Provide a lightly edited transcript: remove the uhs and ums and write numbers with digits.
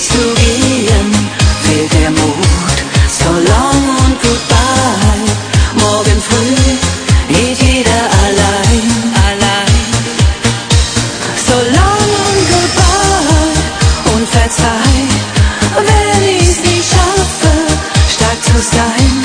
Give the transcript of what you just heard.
willst du gehen? Fehlt der Mut, so long und goodbye. Morgen früh geht jeder allein. So long und goodbye und verzeih, wenn ich's nicht schaffe, stark zu sein.